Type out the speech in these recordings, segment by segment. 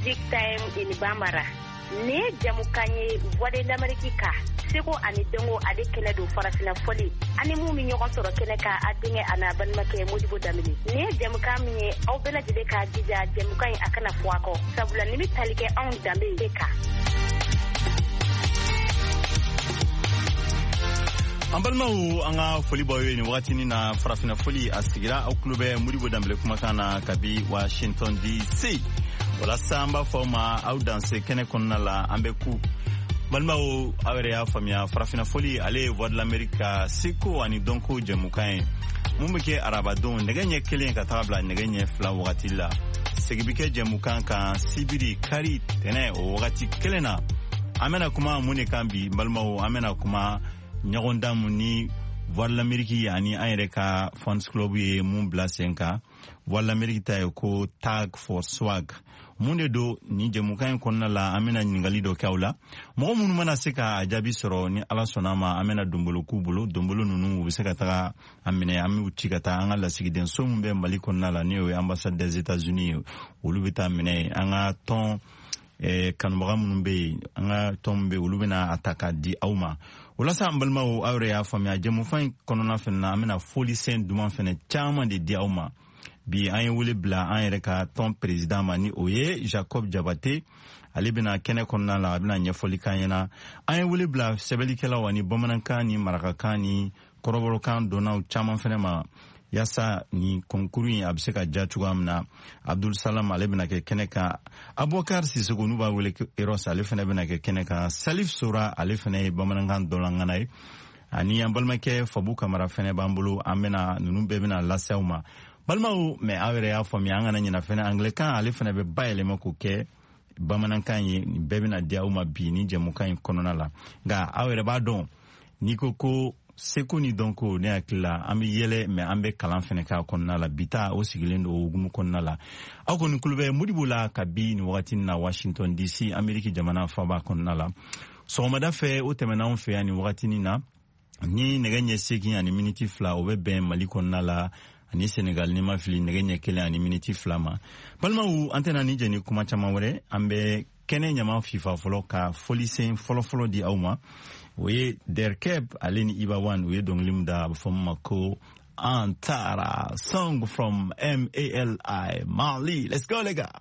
big time in Bamara. Ne jamukanye voix d'Amérique ka seko ani dongo ade kene do farafina foli ani mu mi ñogon soro kene ka adinge ana ban make Modibo Damini ne jamukami aw bela jide ka jija jamukay akana fuako sabula ni talike on dambe ka ambalmaw anga foli boyo ni wakati ni na farafina foli asigira au klube Modibo Dambe kuma kana kabi Washington DC wala samba foma au danse kene konna la ambeku balmao awere ya famia farafina foli ale voix de l'Amérique siko ani donko jemukain mumbeke arabadon negenye kelen ka tabla negenye fla wakati la segibike jemukan ka sibiri kari tene o wakati kelena amena kuma mune kambi balmao amena kuma nyagonda muni voix de l'Amérique yani ayreka fans club ye mun blasenka voix de l'Amérique ta ko tag for swag munde do ni jemukan konna la amena nyingali do kawla mo mun mana seka ajabi soro ni ala sonama amena dumbulu kubulo dumbulu nunu biseka ta amene ami utikata angala sigiden sombe mali konna la ni ambassade des États-Unis ulubita amene anga ton kanbaga munbe anga tombe ulubina ataka di auma wala sa ambalma o awre ya famia jemukan konna fenna amena foli sen duman fene chama de di auma bi an wule bla an reka ton président mani oye Jacob Diabaté ale bina kene konna la bina nyefoli kanyana an wule bla sebelikela wani bomananka ni maraka ni koroboro kan dona chama fenema yasa ni konkuru abseka jatugamna Abdul Salam ale bina ke keneka Abubakar Sisoko nuba wule eros ale fene bina ke keneka Salif Sora ale fene bomananka dolangana ani ambalma ke Fabu Kamara fene bambulu amena nunumbe bina lasauma balmao me awere ya fami angana nyina fena anglican ale fena be bayele mako ke bamanankan ye bebe na dia uma bini jemukan konona la ga awere ba don nikoko seko ni donko ne akila ami yele me ambe kalan fena ka konona la bita o sigilendo ogumu konona la akoni kulube Modibo la kabi ni wakati na Washington DC Ameriki jamana faba konona la so mada fe o temena on fe ani wakati ni negenye seki ani minute fla o be ben mali konona la ani Senegal ni mafili negenye kele ani minute flama balma u antena ni jeni kuma chama wore ambe kene nyama FIFA folo ka folisen folo di auma we derkeb aleni ibawan we don limda from Mako Antara song from MALI Mali. Let's go lega.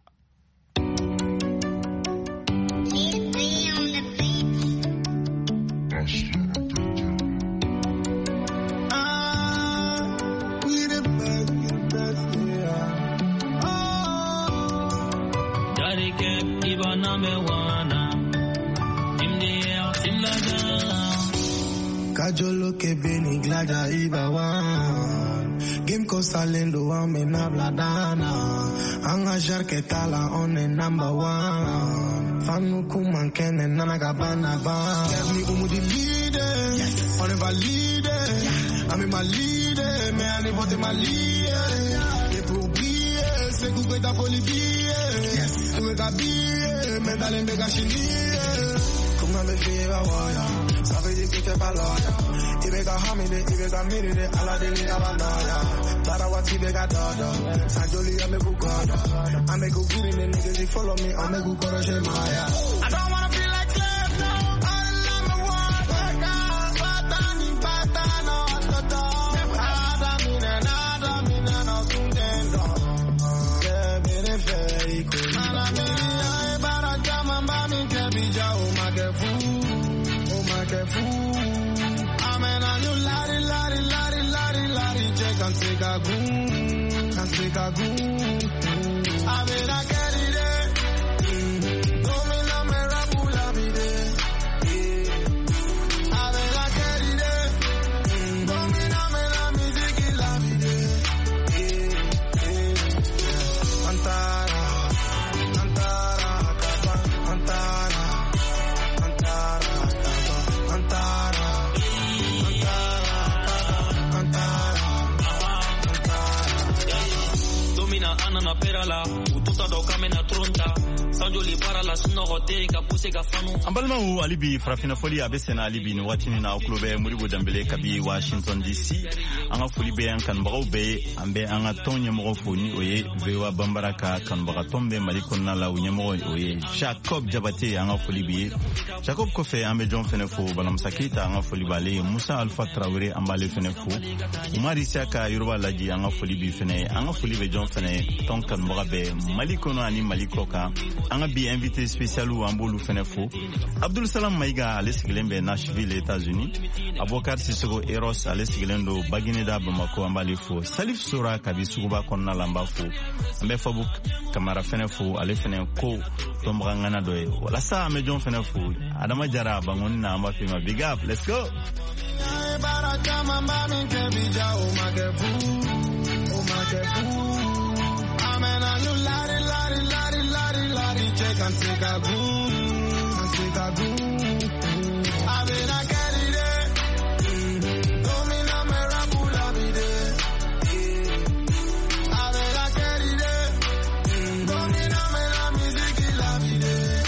Kajolo ke beni glada ibawan Game ko salendo amena bladana Anga jarke tala on the number one Fanu kuman kene nanaga bana ba Let me umu di leader yes. On eva leader yeah. I'm in my leader Me ani bote my leader Ye pou biye Se kouke ta foli biye Yes Kouke ta biye Me dalen bega chiniye Kuma me viva waya Sabe di que te paloya Ibega hamide, ibega miride Ala deli abandaya Tarawati bega dodo Sanjoli ame kukodo Ame kukirine niggas you follow me Ame kukoro shemaya I don't wanna feel like slave no All I'm a water Batani batano Toto Adamine no sundendo Kebire feiko Alamini ay barajama Mami kebija umakefu Amen, and you lari, check and take a goon, I mean, I get it, Domina Merabula, be there. I mean, I get it, Domina Mera music, la be there. Antara, Ana na perala ututa do kamena tronta sanjo li parala suno rote ka puse ka fanu ambalma alibi farafina foli abesena alibi ni watini na oklobe Modibo Dembele kabi Washington DC anga foli be an kan bago be ambe anga tonye mo foni oye vewa bambaraka kan baga tombe malikon na la unye mo oye Jacob Jabate anga foli be Jacob Kofe ambe John Fenefo balam sakita anga foli bale Musa Alpha Traoré ambale Fenefo Umar Isiaka Yoruba Laji anga foli bi fene anga foli be John Fene tonkan baga be malikono ani malikoka anga bi invité spécial ou ambolu Fenefo Abdul Salam Maiga alesigilembe Nashville États-Unis Abokar Sissoko Eros alesigilendo Bagineda Bamako ambale fo Salif Sora kabi suguba konna lamba fo ambe fabuk kamara Fenefo ale fene ko tombrangana doye wala sa ame John Fenefo Adama Jara bangoni na amba fima big up let's go and take a boom, and take a boom. I mean, I get it there. Don't mean I'm a rapper, I'll be there. I mean, I get it there. Don't mean I'm a music, I'll be there.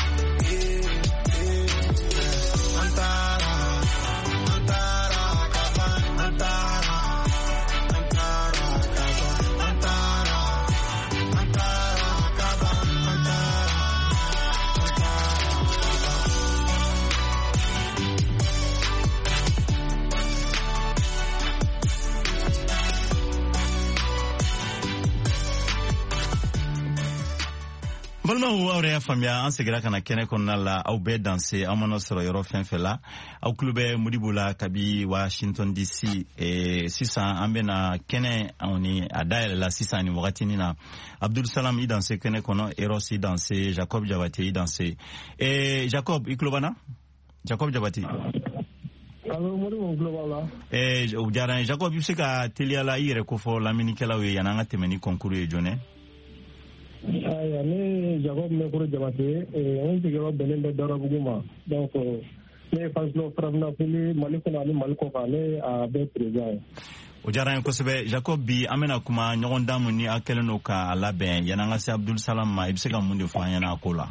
Antara, Antara, Antara, Antara, Balma awre famia an segira kana kene konna la aw be danser amano soro yoro fenfela aw klube Modibo la kabi Washington DC sisa ambena kene oni adaile la sisa ni wakati nina Abdul Salam i danser kene kono Eros i danser Jacob Jabate i danser Jacob iklubana Jacob Jabate alors Modibo global la ujara Jacob bisika teliala ire ko fo la minikela we yananga temeni concours e jone aya ne Jacob me kuro Jabate on tigero benende dara buguma donc ne faslo fravna fili malikona ni malikoka ne a be présent o jara ko sebe Jacob bi amena kuma nyogon damu ni akeleno ka alaben yananga si Abdul Salam ma ibsega munde fanyana akola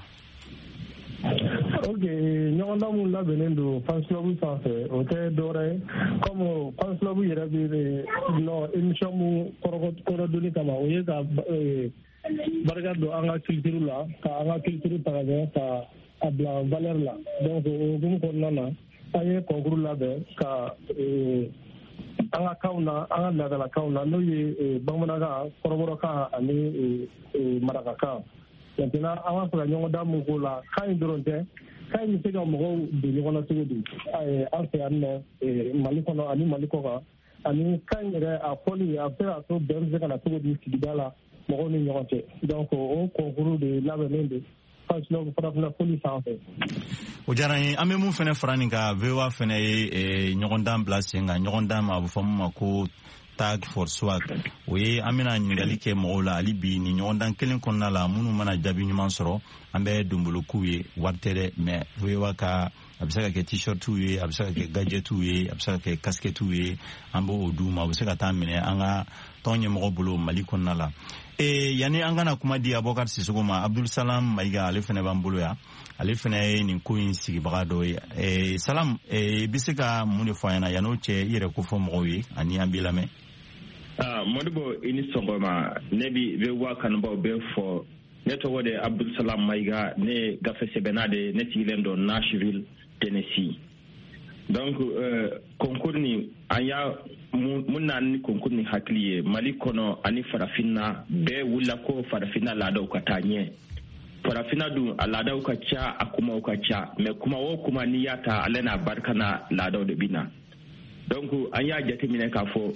ok nyogon damu la benendo faslo bu sanse o te dore comme faslo bu yera bi no émission mu koro doni kama o yega bargado anga culture la ka anga culture tagave ka abla valeur la donc gum ko nana ay concours la be ka anga kauna anga la kauna no ye bangmanaga koroboro ka ani maraka ka maintenant anga fa nyongo damu ko la kan doronte kan mi sega mo de nyongo segodi ay alfe anne malikono ani malikoka ani kan re a poli a fera to benze kana segodi sigidala donc au concours de l'avenir faslo farafna police en fait o jarani ame mu fene franinga vewa fene nyogondam place nga nyogondam abu famu ko tag for swag we amina ngali ke mola alibi ni nyondan kelen konna la munu mana jabi nyuman soro ambe dumbulu kuye wartere me vewa ka abisaka ke t-shirt tuye abisaka ke gadget tuye abisaka ke casquette tuye ambo oduma abisaka tamine anga tonye mo bolo malikonna la yani angana kuma di Abokar Sissoko ma Abdul Salam Maiga alefene bambulo ya alefene ni ko insigi bagado Salam bisika mune fayana yano che ire ko fo moyi ani ambilame Modibo ini songoma nebi ve wakan ba be fo neto wode Abdul Salam Maiga ne gafe sebenade ne tilendo Nashville Tennessee donc concours ni anya munna ni concours ni hakliye malikono ani farafina be wula ko farafina lada ukatanye farafina du alada ukacha akuma ukacha me kuma wo kuma ni yata alena barkana lada de bina donc anya jati mine ka fo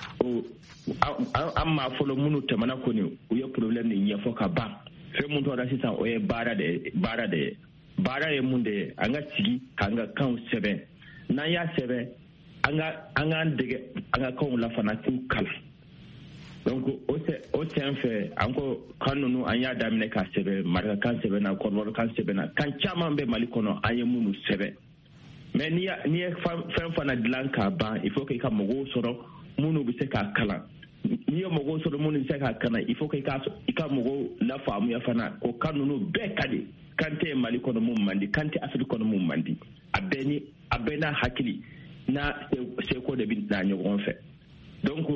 amma folo munu tamana ko ni uye problème ni yefo ka ba fe mun to da sisan oye bara de munde anga sigi kanga kan sebe na ya sebe anga dege anga kan la fana ku kala donc o senfe anko kanunu anya damine ka sebe marka kan sebe na korwor kan sebe na kan chama be malikono anye munu sebe mais ni fana dilanka ba il faut que ka mogo soro munu bi se ka kala ni yo mɔgɔw sɔrɔ minnu se ka kana il faut que i ka mɔgɔw la faamuya fana ko kan ninnu bɛɛ ka di kan tɛ Mali kɔnɔ mun man di kan tɛ Afiriki kɔnɔ mun man di a bɛɛ n'a hakili n'a seko de bɛ na ɲɔgɔn fɛ donc